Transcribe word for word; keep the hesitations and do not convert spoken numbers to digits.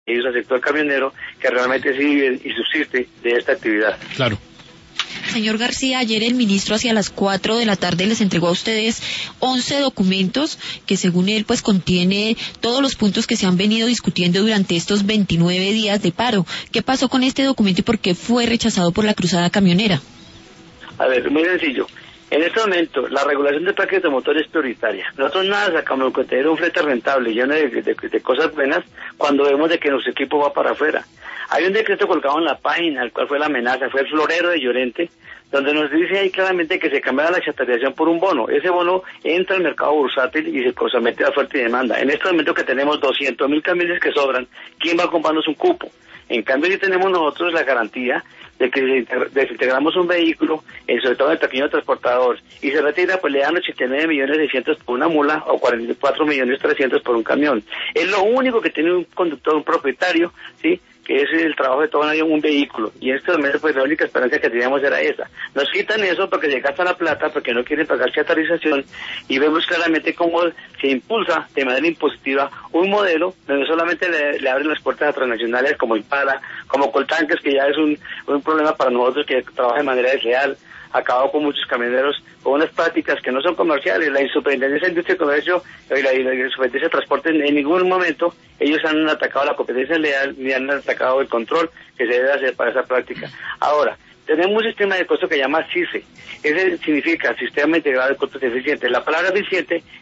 ellos al sector camionero que realmente vive y subsiste de esta actividad. Claro. Señor García, ayer el ministro hacia las cuatro de la tarde les entregó a ustedes once documentos que según él pues contiene todos los puntos que se han venido discutiendo durante estos veintinueve días de paro. ¿Qué pasó con este documento y por qué fue rechazado por la cruzada camionera? A ver, muy sencillo. En este momento, la regulación de parques de motor es prioritaria. Nosotros nada sacamos con tener un flete rentable, lleno de, de, de cosas buenas, cuando vemos de que nuestro equipo va para afuera. Hay un decreto colgado en la página, el cual fue la amenaza, fue el florero de Llorente, donde nos dice ahí claramente que se cambiará la chatarrización por un bono. Ese bono entra al mercado bursátil y se somete a fuerte demanda. En este momento que tenemos doscientos mil camiones que sobran, ¿quién va a comprarnos un cupo? En cambio, si tenemos nosotros la garantía de que desintegramos un vehículo, eh, sobre todo el pequeño transportador, y se retira, pues le dan ochenta y nueve millones seiscientos por una mula o cuarenta y cuatro millones trescientos por un camión. Es lo único que tiene un conductor, un propietario, ¿sí?, que es el trabajo de todo un año un vehículo, y en este momento pues la única esperanza que teníamos era esa. Nos quitan eso porque se gasta la plata, porque no quieren pagar chatarrización, y vemos claramente cómo se impulsa de manera impositiva un modelo donde solamente le, le abren las puertas a transnacionales como Impala, como Coltanques, que ya es un, un problema para nosotros que trabaja de manera desleal, acabado con muchos camioneros con unas prácticas que no son comerciales. La Superintendencia de Industria y Comercio y la, y la Superintendencia de Transporte en, en ningún momento ellos han atacado la competencia leal ni han atacado el control que se debe hacer para esa práctica. Ahora, tenemos un sistema de costo que se llama C I C E. Ese significa Sistema Integrado de Costos Eficientes. La palabra eficiente